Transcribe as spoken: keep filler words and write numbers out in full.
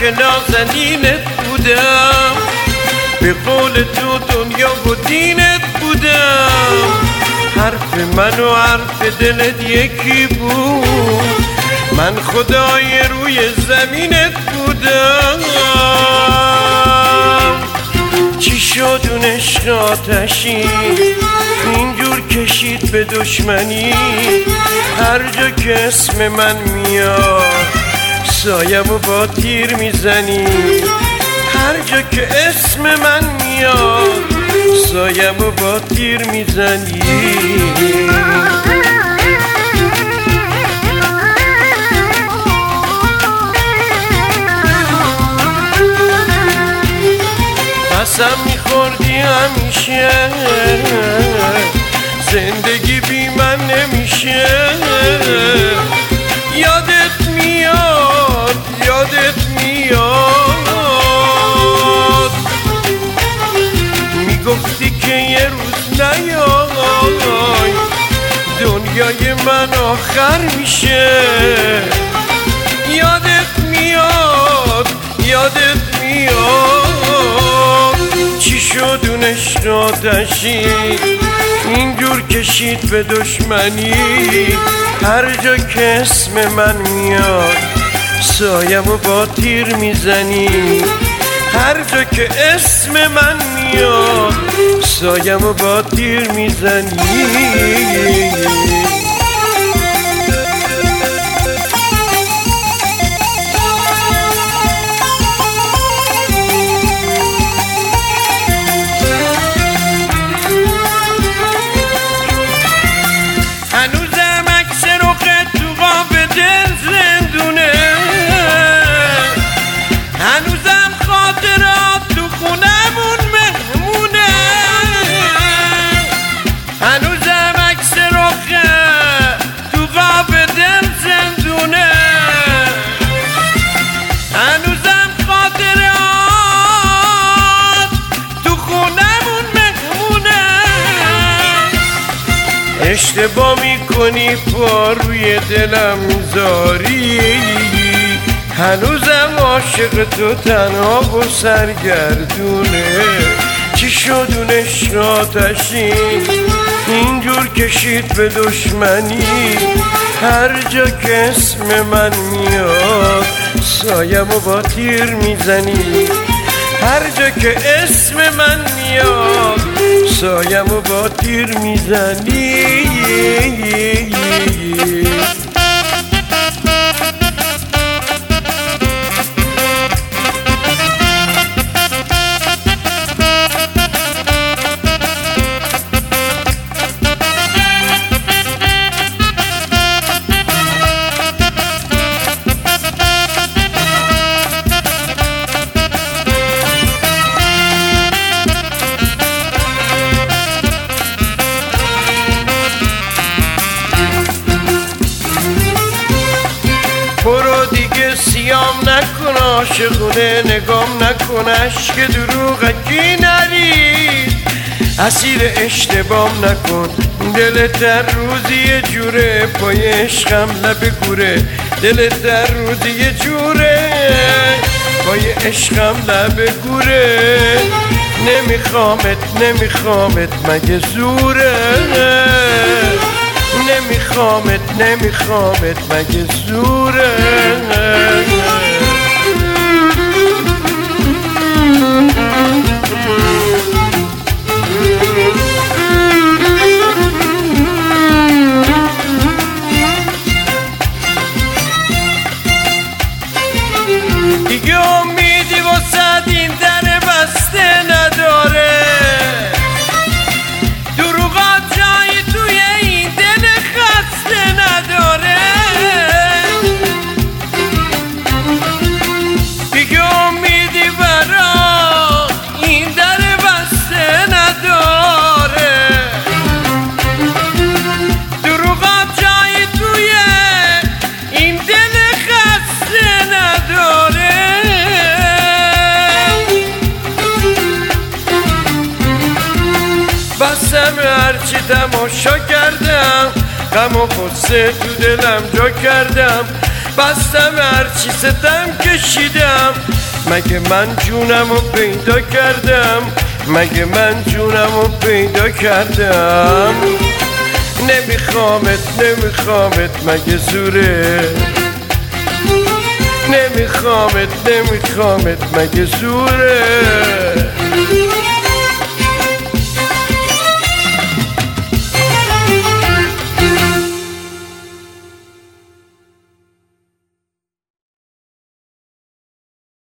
که نازنینت بودم، به قول تو دنیا و دینت بودم. حرف من و حرف دلت یکی بود، من خدای روی زمینت بودم. چی شد اون عشق آتشی اینجور کشید به دشمنی؟ هر جا که اسم من میاد سایم و با تیر میزنی. هر جا که اسم من میاد سایم و با تیر میزنی. قسم میخوردی همیشه زندگی بی من نمیشه. یادت میاد یادت میاد میگفتی که یه روز نیای دنیای من آخر میشه. یادت میاد یادت میاد چی شد اون عشق آتشی اینجور کشید به دشمنی؟ هر جا که اسم من میاد سایم و با تیر میزنی. هر جا که اسم من میاد سایم و با تیر میزنی. اشتباه میکنی پا روی دلم میذاری، هنوزم عاشق تو تنها و سرگردونه. چی شد اون عشق آتشی اینجور کشید به دشمنی؟ هر جا که اسم من میاد سایم و با تیر میزنی. هر جا که اسم من میاد سایم و با تیر میزنی. برو دیگه سیام نکن عاشقونه نگام نکن، عشق دروغکی نرید اسیر اشتبام نکن. دلت در روزی یه جوره پای عشقم لب گوره. دلت در روزی یه جوره پای عشقم لب گوره. نمیخوامت نمیخوامت مگه زوره؟ نمیخوامت نمیخوامت مگه زوره؟ دیگه امیدی واسه این در بسته نداره. دروغات جایی توی این دل خسته نداره. دیگه امیدی برا این در بسته نداره. دروغات جایی توی این دل خسته نداره. بسم هرچی تماشا کردم، غم و غصه تو دلم جا کردم. بستم هرچی ستم کشیدم، مگه من جونم رو پیدا کردم، مگه من جونم رو پیدا کردم. نمیخوامت نمیخوامت مگه زوره، نمیخوامت نمیخوامت مگه زوره.